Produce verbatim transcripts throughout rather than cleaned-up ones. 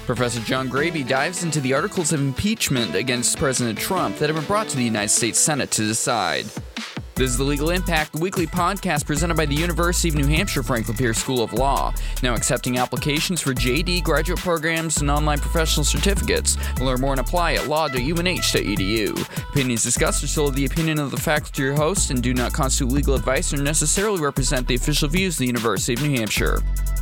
Professor John Graby dives into the articles of impeachment against President Trump that have been brought to the United States Senate to decide. This is the Legal Impact, the weekly podcast presented by the University of New Hampshire Franklin Pierce School of Law, now accepting applications for J D graduate programs and online professional certificates. Learn more and apply at law dot u n h dot e d u. Opinions discussed are solely the opinion of the faculty or host and do not constitute legal advice or necessarily represent the official views of the University of New Hampshire.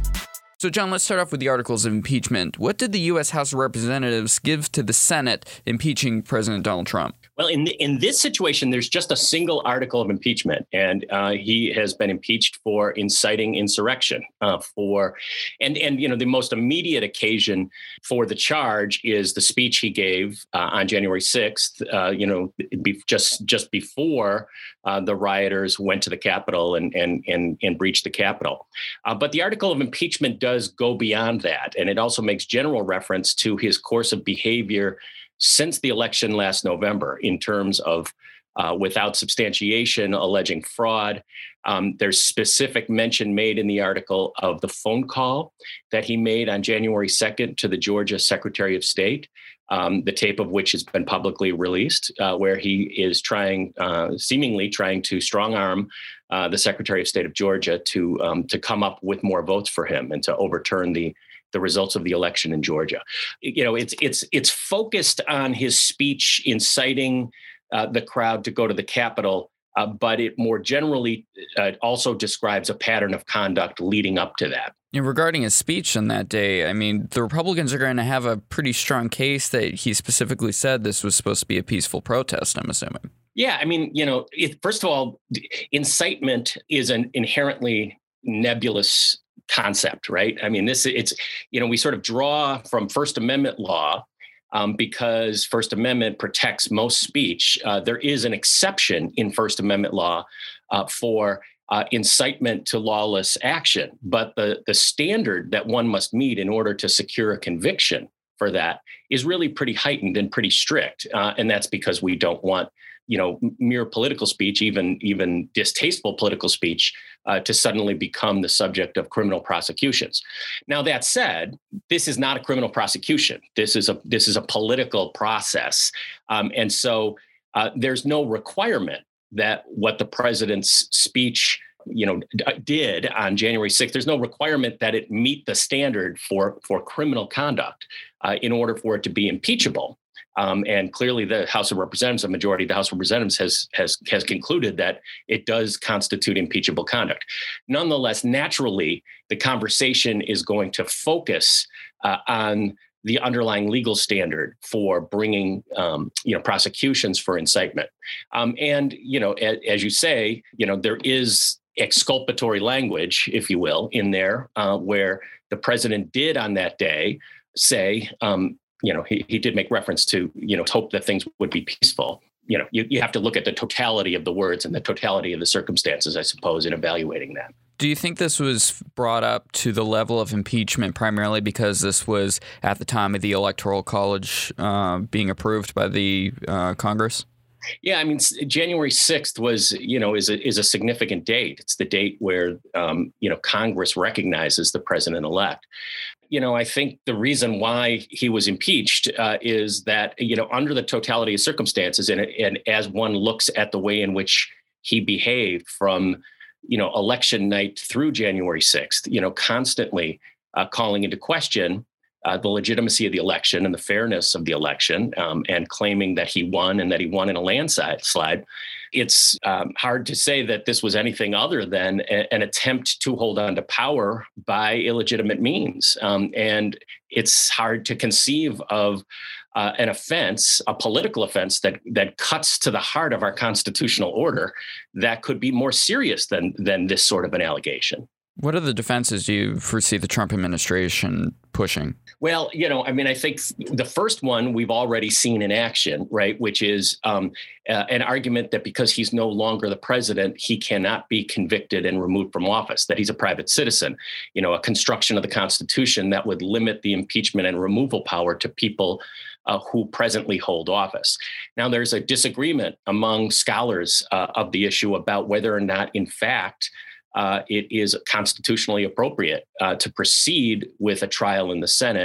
So, John, let's start off with the articles of impeachment. What did the U S House of Representatives give to the Senate impeaching President Donald Trump? Well, in in this situation, there's just a single article of impeachment, and uh, he has been impeached for inciting insurrection. Uh, for and and you know the most immediate occasion for the charge is the speech he gave uh, on January sixth. Uh, you know, be, just just before uh, the rioters went to the Capitol and and and and breached the Capitol. Uh, but the article of impeachment does go beyond that, and it also makes general reference to his course of behavior since the election last November in terms of uh, without substantiation, alleging fraud. Um, there's specific mention made in the article of the phone call that he made on January second to the Georgia Secretary of State, um, the tape of which has been publicly released, uh, where he is trying, uh, seemingly trying to strong arm uh, the Secretary of State of Georgia to um, to come up with more votes for him and to overturn the the results of the election in Georgia. You know, it's it's it's focused on his speech inciting uh, the crowd to go to the Capitol, uh, but it more generally uh, also describes a pattern of conduct leading up to that. And regarding his speech on that day, I mean, the Republicans are going to have a pretty strong case that he specifically said this was supposed to be a peaceful protest, I'm assuming. Yeah, I mean, you know, it, first of all, incitement is an inherently nebulous concept, right? I mean, this it's, you know, we sort of draw from First Amendment law um, because First Amendment protects most speech. Uh, there is an exception in First Amendment law uh, for uh, incitement to lawless action. But the, the standard that one must meet in order to secure a conviction for that is really pretty heightened and pretty strict. Uh, and that's because we don't want, you know, mere political speech, even even distasteful political speech, uh, to suddenly become the subject of criminal prosecutions. Now, that said, this is not a criminal prosecution. This is a this is a political process, um, and so uh, there's no requirement that what the president's speech, you know, d- did on January sixth. There's no requirement that it meet the standard for for criminal conduct uh, in order for it to be impeachable. Um, and clearly, the House of Representatives, a majority of the House of Representatives, has has has concluded that it does constitute impeachable conduct. Nonetheless, naturally, the conversation is going to focus uh, on the underlying legal standard for bringing, um, you know, prosecutions for incitement. Um, and you know, as, as you say, you know, there is exculpatory language, if you will, in there uh, where the president did on that day say. Um, You know, he, he did make reference to, you know, hope that things would be peaceful. You know, you, you have to look at the totality of the words and the totality of the circumstances, I suppose, in evaluating that. Do you think this was brought up to the level of impeachment primarily because this was at the time of the Electoral College uh, being approved by the uh, Congress? Yeah, I mean, January sixth was, you know, is a, is a significant date. It's the date where, um, you know, Congress recognizes the president-elect. You know, I think the reason why he was impeached uh, is that, you know, under the totality of circumstances and, and as one looks at the way in which he behaved from, you know, election night through January sixth, you know, constantly uh, calling into question Uh, the legitimacy of the election and the fairness of the election, um, and claiming that he won and that he won in a landslide. It's um, hard to say that this was anything other than a, an attempt to hold on to power by illegitimate means. Um, and it's hard to conceive of uh, an offense, a political offense that that cuts to the heart of our constitutional order that could be more serious than than this sort of an allegation. What are the defenses do you foresee the Trump administration pushing? Well, you know, I mean, I think the first one we've already seen in action, right, which is um, uh, an argument that because he's no longer the president, he cannot be convicted and removed from office, that he's a private citizen, you know, a construction of the Constitution that would limit the impeachment and removal power to people uh, who presently hold office. Now, there's a disagreement among scholars uh, of the issue about whether or not, in fact, Uh, it is constitutionally appropriate uh, to proceed with a trial in the Senate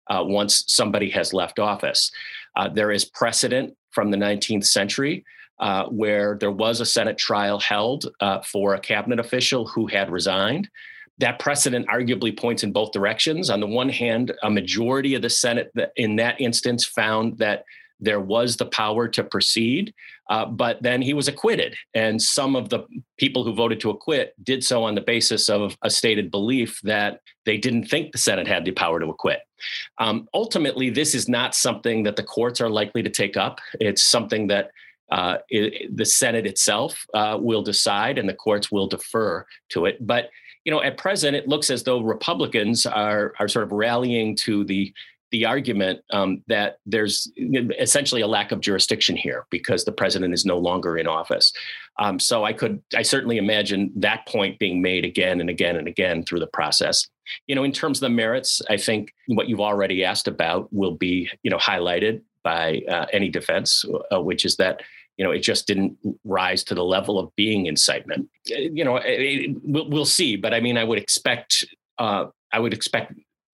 uh, once somebody has left office. Uh, there is precedent from the nineteenth century uh, where there was a Senate trial held uh, for a cabinet official who had resigned. That precedent arguably points in both directions. On the one hand, a majority of the Senate in that instance found that there was the power to proceed, uh, but then he was acquitted. And some of the people who voted to acquit did so on the basis of a stated belief that they didn't think the Senate had the power to acquit. Um, ultimately, this is not something that the courts are likely to take up. It's something that uh, it, the Senate itself uh, will decide, and the courts will defer to it. But you know, at present, it looks as though Republicans are are sort of rallying to the the argument um, that there's essentially a lack of jurisdiction here because the president is no longer in office. Um, so I could, I certainly imagine that point being made again and again and again through the process. You know, in terms of the merits, I think what you've already asked about will be, you know, highlighted by uh, any defense, uh, which is that, you know, it just didn't rise to the level of being incitement. You know, it, it, we'll, we'll see. But I mean, I would expect, uh, I would expect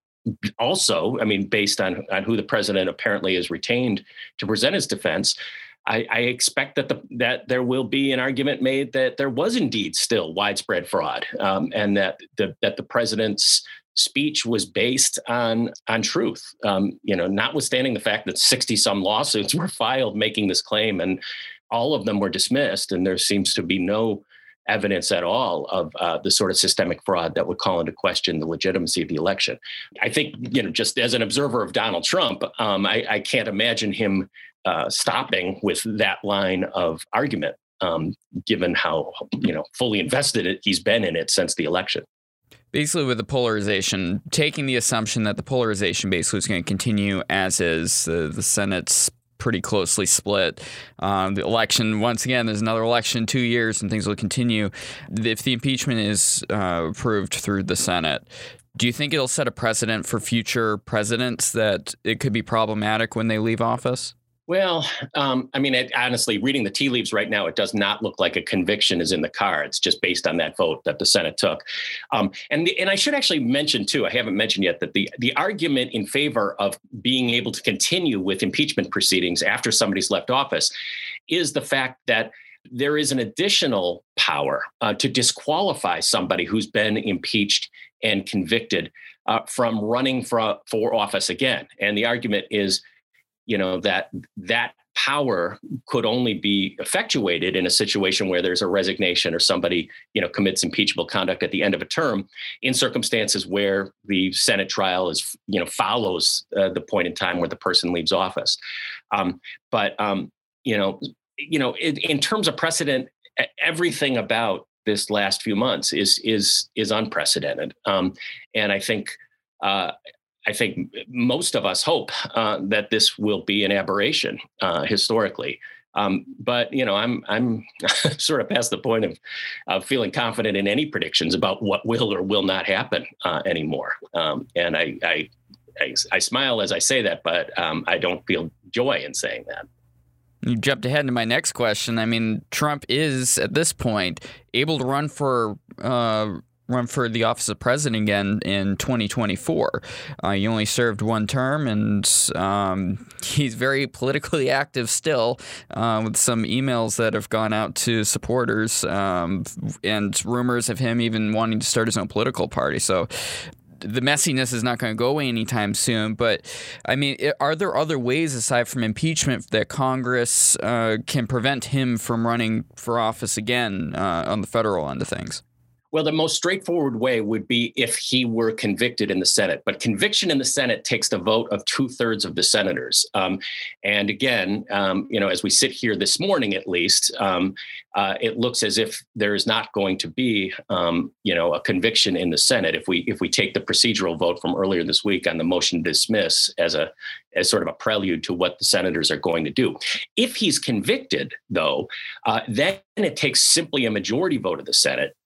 also, I mean, based on, on who the president apparently is retained to present his defense, I, I expect that the that there will be an argument made that there was indeed still widespread fraud, um, and that the that the president's speech was based on on truth. Um, you know, notwithstanding the fact that sixty some lawsuits were filed making this claim, and all of them were dismissed, and there seems to be no evidence at all of uh, the sort of systemic fraud that would call into question the legitimacy of the election. I think, you know, just as an observer of Donald Trump, um, I, I can't imagine him uh, stopping with that line of argument, um, given how, you know, fully invested he's been in it since the election. Basically, with the polarization, taking the assumption that the polarization basically is going to continue as is, uh, the Senate's pretty closely split. Um, the election, once again, there's another election in two years and things will continue. If the impeachment is uh, approved through the Senate, do you think it'll set a precedent for future presidents that it could be problematic when they leave office? Well, um, I mean, it, honestly, reading the tea leaves right now, it does not look like a conviction is in the cards just based on that vote that the Senate took. Um, and the, and I should actually mention, too, I haven't mentioned yet that the, the argument in favor of being able to continue with impeachment proceedings after somebody's left office is the fact that there is an additional power uh, to disqualify somebody who's been impeached and convicted uh, from running for, for office again. And the argument is, you know, that that power could only be effectuated in a situation where there's a resignation or somebody, you know, commits impeachable conduct at the end of a term in circumstances where the Senate trial is, you know, follows uh, the point in time where the person leaves office. Um, but, um, you know, you know, in, in terms of precedent, everything about this last few months is is is unprecedented. Um, and I think uh I think most of us hope uh, that this will be an aberration uh, historically. Um, but, you know, I'm I'm sort of past the point of, of feeling confident in any predictions about what will or will not happen uh, anymore. Um, and I, I, I I smile as I say that, but um, I don't feel joy in saying that. You jumped ahead into my next question. I mean, Trump is, at this point, able to run for uh, run for the office of president again in twenty twenty-four. Uh, he only served one term, and um, he's very politically active still, uh, with some emails that have gone out to supporters um, and rumors of him even wanting to start his own political party. So the messiness is not going to go away anytime soon. But, I mean, are there other ways aside from impeachment that Congress uh, can prevent him from running for office again uh, on the federal end of things? Well, the most straightforward way would be if he were convicted in the Senate. But conviction in the Senate takes the vote of two thirds of the senators. Um, and again, um, you know, as we sit here this morning, at least, um, uh, it looks as if there is not going to be, um, you know, a conviction in the Senate. If we if we take the procedural vote from earlier this week on the motion to dismiss as a as sort of a prelude to what the senators are going to do. If he's convicted, though, uh, then it takes simply a majority vote of the Senate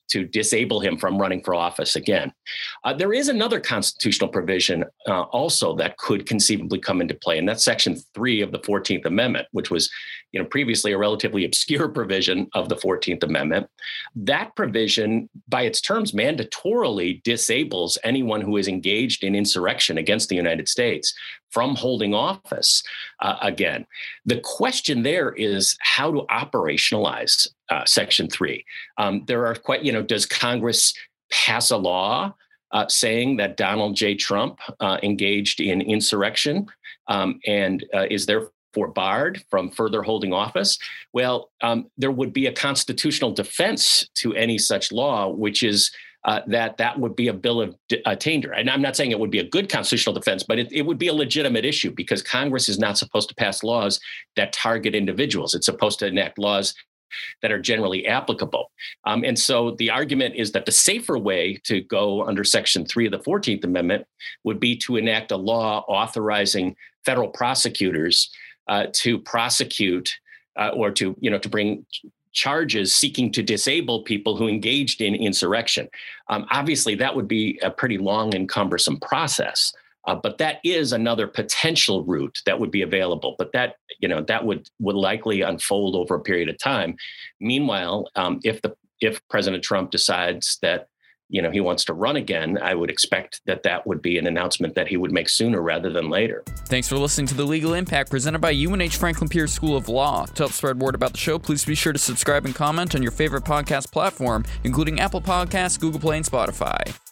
to disable him from running for office again. Uh, there is another constitutional provision uh, also that could conceivably come into play, and that's Section three of the fourteenth Amendment, which was, you know, previously a relatively obscure provision of the fourteenth Amendment. That provision, by its terms, mandatorily disables anyone who is engaged in insurrection against the United States from holding office uh, again. The question there is how to operationalize uh, Section three. Um, there are quite, you know, does Congress pass a law uh, saying that Donald J. Trump uh, engaged in insurrection um, and uh, is therefore barred from further holding office? Well, um, there would be a constitutional defense to any such law, which is Uh, that that would be a bill of attainder. And I'm not saying it would be a good constitutional defense, but it, it would be a legitimate issue because Congress is not supposed to pass laws that target individuals. It's supposed to enact laws that are generally applicable. Um, and so the argument is that the safer way to go under Section three of the fourteenth Amendment would be to enact a law authorizing federal prosecutors uh, to prosecute uh, or to, you know, to bring charges seeking to disable people who engaged in insurrection. Um, obviously, that would be a pretty long and cumbersome process, uh, but that is another potential route that would be available. But that, you know, that would would likely unfold over a period of time. Meanwhile, um, if the if President Trump decides that, you know, he wants to run again, I would expect that that would be an announcement that he would make sooner rather than later. Thanks for listening to The Legal Impact, presented by U N H Franklin Pierce School of Law. To help spread word about the show, please be sure to subscribe and comment on your favorite podcast platform, including Apple Podcasts, Google Play, and Spotify.